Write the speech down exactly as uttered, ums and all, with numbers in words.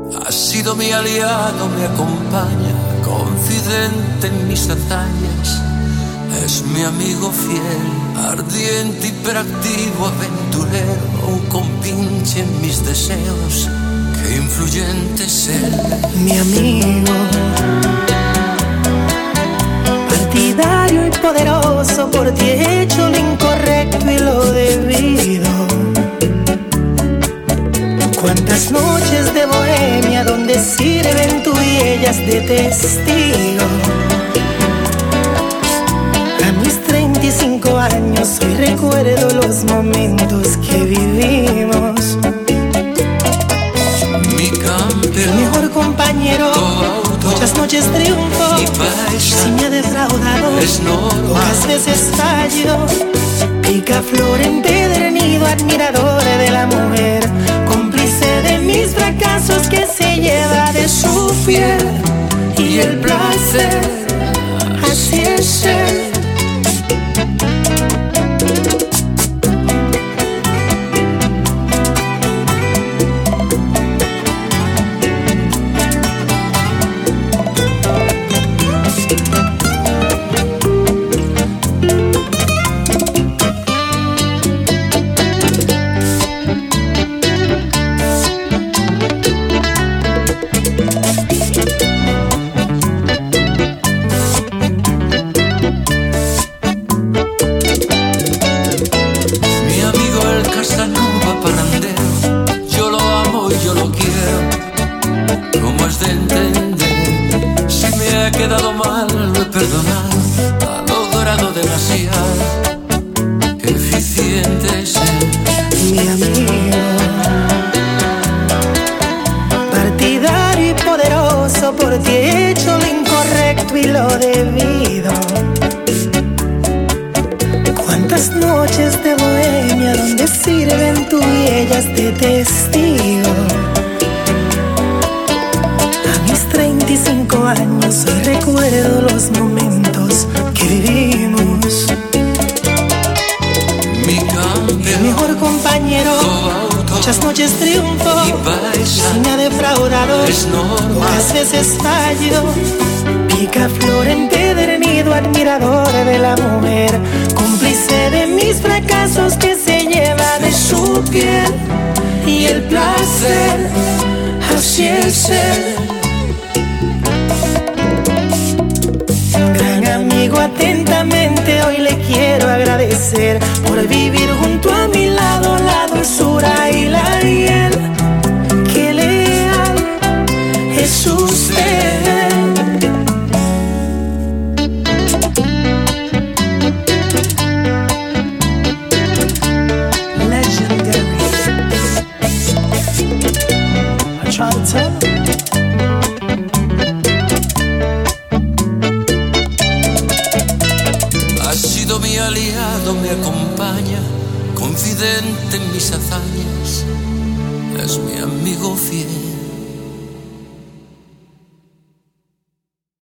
Ha sido mi aliado, me acompaña, confidente en mis hazañas. Es mi amigo fiel, ardiente, hiperactivo, aventurero, un compinche en mis deseos. Qué influyente es él. Mi amigo, partidario y poderoso, por ti he hecho lo incorrecto y lo debido. Cuántas noches de bohemia donde sirven tú y ellas de testigo. A mis treinta y cinco años hoy recuerdo los momentos que vivimos. Mi campeón, el mejor compañero, muchas noches triunfo. Si me ha defraudado, es normal. Pocas veces fallo. Picaflor empedernido, admirador de la mujer, cómplice de mis fracasos, que se lleva de su piel y el placer. Así es él. Quedado mal, lo he perdonado, ha logrado demasiado. Qué eficiente es él. Mi amigo, partidario y poderoso, por ti he hecho lo incorrecto y lo debido. Cuántas noches de bohemia donde sirven tú y ellas de testigo. treinta y cinco años, hoy recuerdo los momentos que vivimos. Mi campeón, el mejor compañero, muchas noches triunfo. Si me ha defraudado, es normal. Pocas veces fallo. Picaflor empedernido, admirador de la mujer, cómplice de mis fracasos, que se lleva de su piel y el placer. Así es él. Amigo, atentamente hoy le quiero agradecer por vivir junto a mi lado, la dulzura y la hiel. Qué leal es usted. Legendary. I try to tell him. Mi aliado, me acompaña, confidente en mis hazañas, es mi amigo fiel.